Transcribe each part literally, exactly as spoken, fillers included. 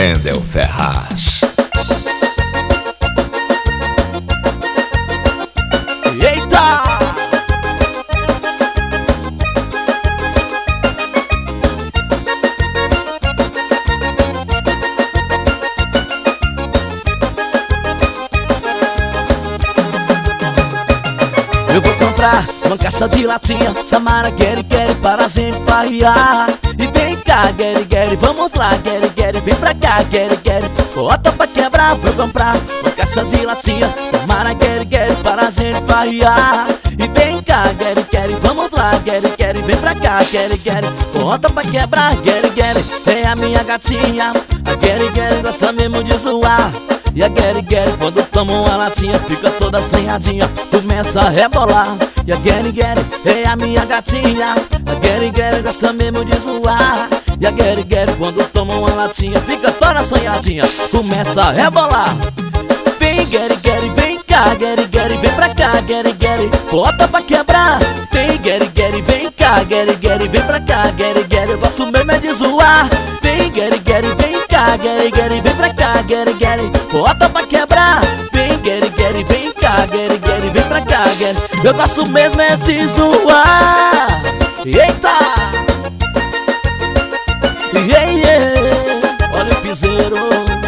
Wendel Ferraz. Eita! Eu vou comprar uma caixa de latinha, Samara, Gary, Gary, para a gente farrear. E vem cá, Gary, Gary, vamos lá, Gary, Gary, vem pra cá, Gary, Gary, bota pra quebrar. Vou comprar uma caixa de latinha, Samara, Gary, Gary, para a gente farrear. E vem cá, Gary, Gary, vamos lá, Gary, Gary, vem pra cá, Gary, Gary, bota pra quebrar, Gary, Gary. É a minha gatinha, a Gary, Gary gosta mesmo de zoar. E a Gary Gary, quando toma uma latinha, fica toda assanhadinha, começa a rebolar. E a Gary Gary é a minha gatinha, a Gary Gary gosta mesmo de zoar. E a Gary Gary, quando toma uma latinha, fica toda assanhadinha, começa a rebolar. Vem Gary Gary, vem cá, Gary Gary, vem pra cá, Gary Gary, bota pra quebrar. Vem Gary Gary, vem cá, Gary Gary, vem pra cá, Gary Gary, eu gosto mesmo é de zoar. Vem Gary Gary, vem cá, Gary Gary, vem pra cá, Gary Gary, bota pra quebrar. Vem Gary Gary, vem cá, Gary Gary, vem pra cá, Gary, eu gosto mesmo é de zoar. Eita! Yeah, yeah. Olha o piseiro.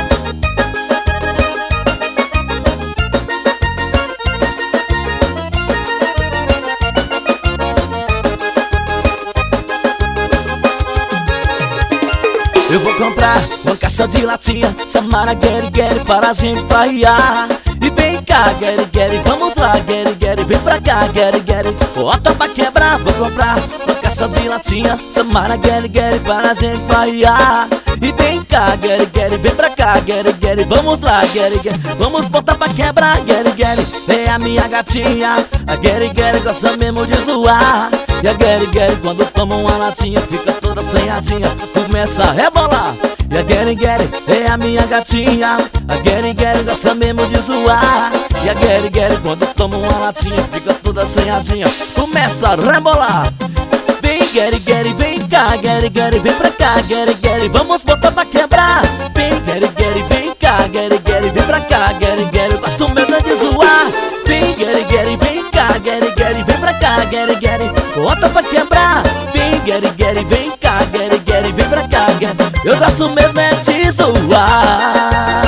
Eu vou comprar uma caixa de latinha, Samara, Gary, Gary, para a gente farrear. E vem cá, Gary, Gary, vamos lá, Gary, Gary, vem pra cá, Gary, Gary, bota pra quebrar. Vou comprar uma caixa de latinha, Samara, Gary, Gary, para a gente farrear. E vem cá, Gary, Gary, vem pra cá, Gary, Gary, vamos lá, Gary, Gary, vamos botar pra quebrar, Gary, Gary. É a minha gatinha, a Gary, Gary gosta mesmo de zoar. E a Gary Gary, quando toma uma latinha, fica toda assanhadinha, começa a rebolar. E a Gary Gary é a minha gatinha, a Gary Gary gosta mesmo de zoar. E a Gary Gary, quando toma uma latinha, fica toda assanhadinha, começa a rebolar. Vem Gary Gary, vem cá, Gary Gary, vem pra cá, Gary Gary, vamos botar pra quebrar. Vem Gary Gary, vem cá, Gary Gary, vem pra cá, Gary Gary, eu gosto mesmo de zoar. Vem Gary Gary, vem cá, Gary Gary, vem pra cá, Gary Gary, bota pra quebrar. Vem Gary Gary, vem cá, Gary Gary, vem pra cá, Gary, eu gosto mesmo é de zoar.